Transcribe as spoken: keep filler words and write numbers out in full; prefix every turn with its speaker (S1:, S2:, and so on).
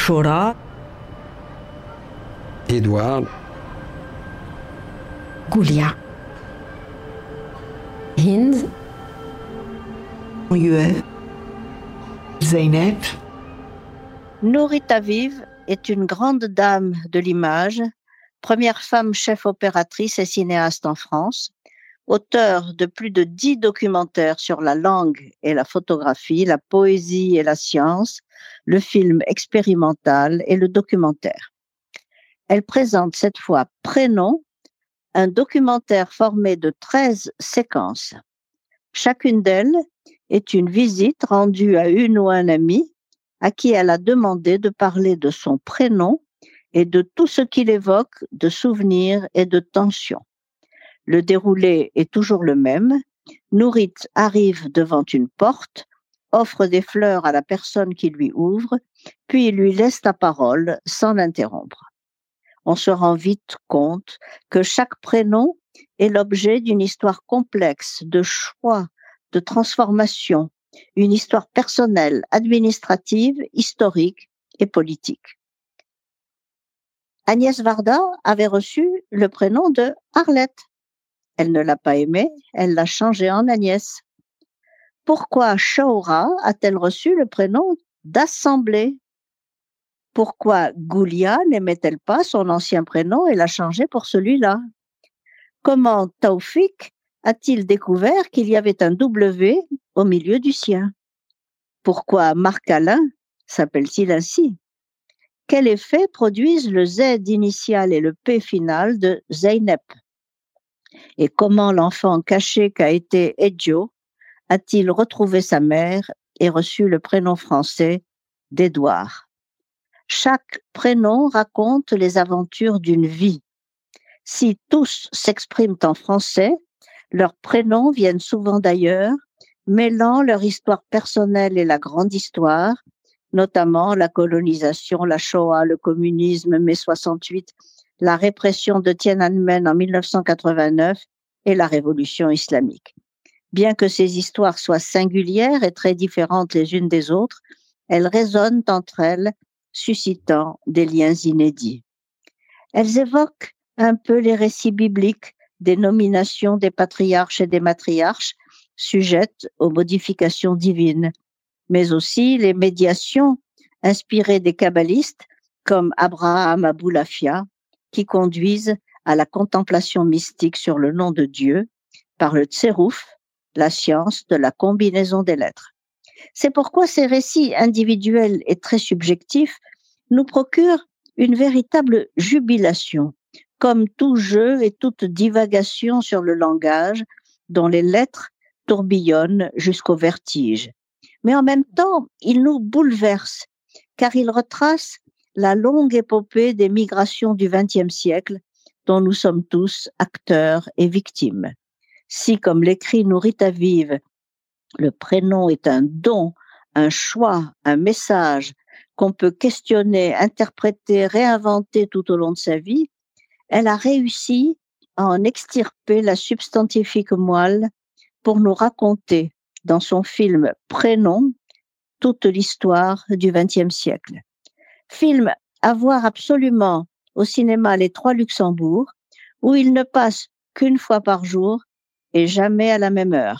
S1: Shora,
S2: Édouard,
S3: Goulia,
S1: Hind,
S3: Yue, Zeynep.
S4: Nourit Aviv est une grande dame de l'image, première femme chef opératrice et cinéaste en France, auteure de plus de dix documentaires sur la langue et la photographie, la poésie et la science, le film expérimental et le documentaire. Elle présente cette fois Prénom, un documentaire formé de treize séquences. Chacune d'elles est une visite rendue à une ou un ami à qui elle a demandé de parler de son prénom et de tout ce qu'il évoque de souvenirs et de tensions. Le déroulé est toujours le même. Nourit arrive devant une porte, offre des fleurs à la personne qui lui ouvre, puis lui laisse la parole sans l'interrompre. On se rend vite compte que chaque prénom est l'objet d'une histoire complexe de choix, de transformation, une histoire personnelle, administrative, historique et politique. Agnès Varda avait reçu le prénom de Arlette. Elle ne l'a pas aimé, elle l'a changé en Agnès. Pourquoi Shora a-t-elle reçu le prénom d'Assemblée? Pourquoi Goulia n'aimait-elle pas son ancien prénom et l'a changé pour celui-là? Comment Taoufik a-t-il découvert qu'il y avait un W au milieu du sien? Pourquoi Marc-Alain s'appelle-t-il ainsi? Quel effet produisent le Z initial et le P final de Zeynep? Et comment l'enfant caché qu'a été Edjo a-t-il retrouvé sa mère et reçu le prénom français d'Édouard? Chaque prénom raconte les aventures d'une vie. Si tous s'expriment en français, leurs prénoms viennent souvent d'ailleurs, mêlant leur histoire personnelle et la grande histoire, notamment la colonisation, la Shoah, le communisme, mai soixante-huit, la répression de Tiananmen en mille neuf cent quatre-vingt-neuf et la révolution islamique. Bien que ces histoires soient singulières et très différentes les unes des autres, elles résonnent entre elles, suscitant des liens inédits. Elles évoquent un peu les récits bibliques des nominations des patriarches et des matriarches sujettes aux modifications divines, mais aussi les médiations inspirées des kabbalistes comme Abraham Aboulafia, qui conduisent à la contemplation mystique sur le nom de Dieu par le tsérouf, la science de la combinaison des lettres. C'est pourquoi ces récits individuels et très subjectifs nous procurent une véritable jubilation, comme tout jeu et toute divagation sur le langage dont les lettres tourbillonnent jusqu'au vertige. Mais en même temps, ils nous bouleversent, car ils retracent la longue épopée des migrations du vingtième siècle dont nous sommes tous acteurs et victimes. Si, comme l'écrit Nourit Aviv, le prénom est un don, un choix, un message qu'on peut questionner, interpréter, réinventer tout au long de sa vie, elle a réussi à en extirper la substantifique moelle pour nous raconter, dans son film Prénom, toute l'histoire du vingtième siècle. Film à voir absolument au cinéma Les Trois Luxembourg, où il ne passe qu'une fois par jour et jamais à la même heure.